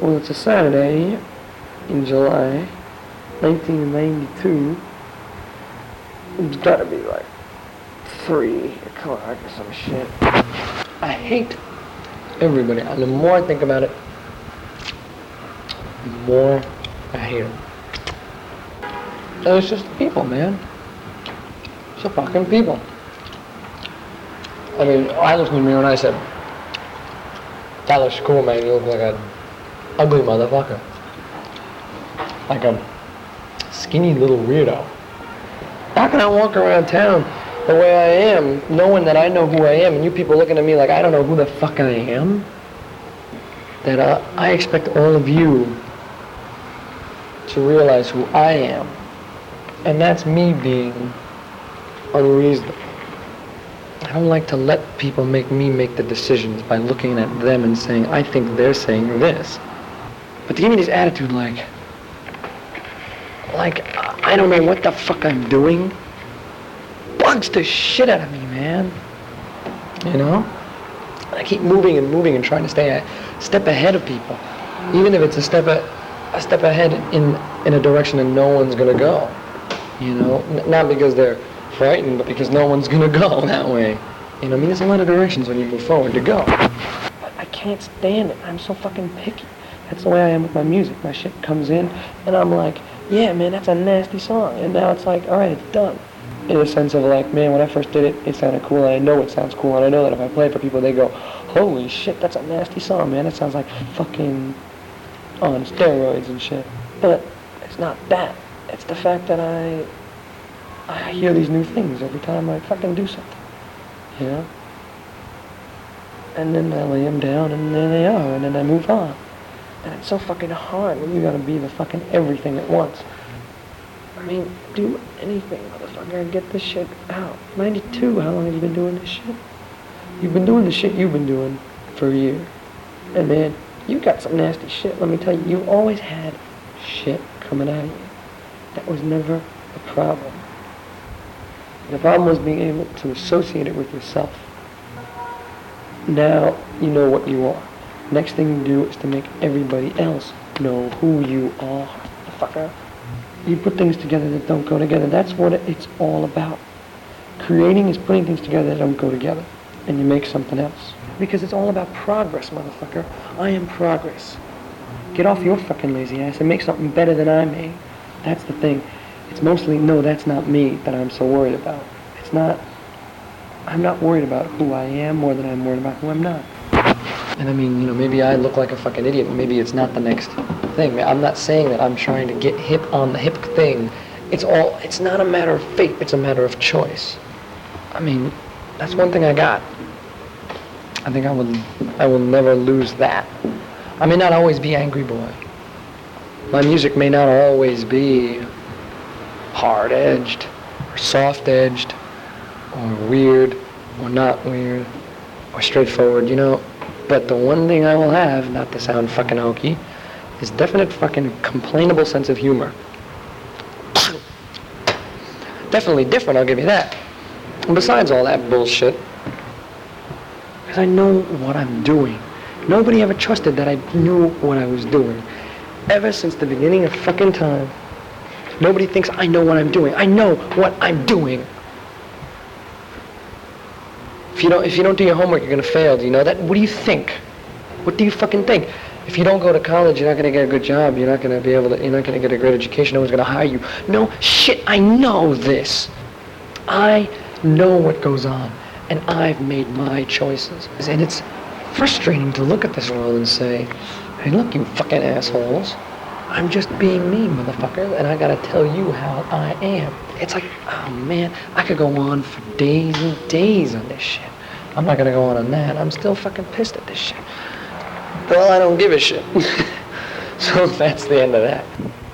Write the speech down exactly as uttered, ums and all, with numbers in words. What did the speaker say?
Well, it's a Saturday in July, nineteen ninety-two. It's gotta be like three o'clock or some shit. I hate everybody. And the more I think about it, the more I hate them. It's just the people, man. It's the fucking people. I mean, I looked in the mirror and I said, that looks cool, man. You look like an ugly motherfucker. Like a skinny little weirdo. How can I walk around town the way I am, knowing that I know who I am, and you people looking at me like I don't know who the fuck I am? That uh, I expect all of you to realize who I am. And that's me being unreasonable. I don't like to let people make me make the decisions by looking at them and saying, I think they're saying this. But to give me this attitude like, like, I don't know what the fuck I'm doing, bugs the shit out of me, man. You know? I keep moving and moving and trying to stay a step ahead of people. Even if it's a step a, a step ahead in, in a direction that no one's gonna go. You know? N- not because they're frightened, but because no one's gonna go that way. You know, I mean, there's a lot of directions when you move forward to go. But I can't stand it. I'm so fucking picky. That's the way I am with my music. My shit comes in, and I'm like, yeah, man, that's a nasty song. And now it's like, all right, it's done. In a sense of like, man, when I first did it, it sounded cool, and I know it sounds cool, and I know that if I play it for people, they go, holy shit, that's a nasty song, man. It sounds like fucking on steroids and shit. But it's not that. It's the fact that I... I hear these new things every time I fucking do something, you know? And then I lay them down, and there they are, and then I move on. And it's so fucking hard when you gotta be the fucking everything at once. I mean, do anything, motherfucker, and get this shit out. ninety-two, how long have you been doing this shit? You've been doing the shit you've been doing for a year. And man, you got some nasty shit, let me tell you. You've always had shit coming out of you. That was never a problem. The problem was being able to associate it with yourself. Now you know what you are. Next thing you do is to make everybody else know who you are. Fucker. You put things together that don't go together. That's what it's all about. Creating is putting things together that don't go together. And you make something else. Because it's all about progress, motherfucker. I am progress. Get off your fucking lazy ass and make something better than I made. That's the thing. It's mostly, no, that's not me that I'm so worried about. It's not, I'm not worried about who I am more than I'm worried about who I'm not. And I mean, you know, maybe I look like a fucking idiot, maybe it's not the next thing. I'm not saying that I'm trying to get hip on the hip thing. It's all, it's not a matter of fate, it's a matter of choice. I mean, that's one thing I got. I think I will, I will never lose that. I may not always be Angry Boy. My music may not always be hard-edged, or soft-edged, or weird, or not weird, or straightforward, you know. But the one thing I will have, not to sound fucking hokey, is definite fucking complainable sense of humor. Definitely different, I'll give you that. And besides all that bullshit, because I know what I'm doing. Nobody ever trusted that I knew what I was doing. Ever since the beginning of fucking time. Nobody thinks I know what I'm doing. I know what I'm doing. If you don't, if you don't do your homework, you're gonna fail. Do you know that? What do you think? What do you fucking think? If you don't go to college, you're not gonna get a good job. You're not gonna be able to. You're not gonna get a great education. No one's gonna hire you. No shit. I know this. I know what goes on, and I've made my choices. And it's frustrating to look at this world and say, "Hey, look, you fucking assholes. I'm just being me, motherfucker, and I gotta tell you how I am." It's like, oh man, I could go on for days and days on this shit. I'm not gonna go on on that. I'm still fucking pissed at this shit. Well, I don't give a shit. So that's the end of that.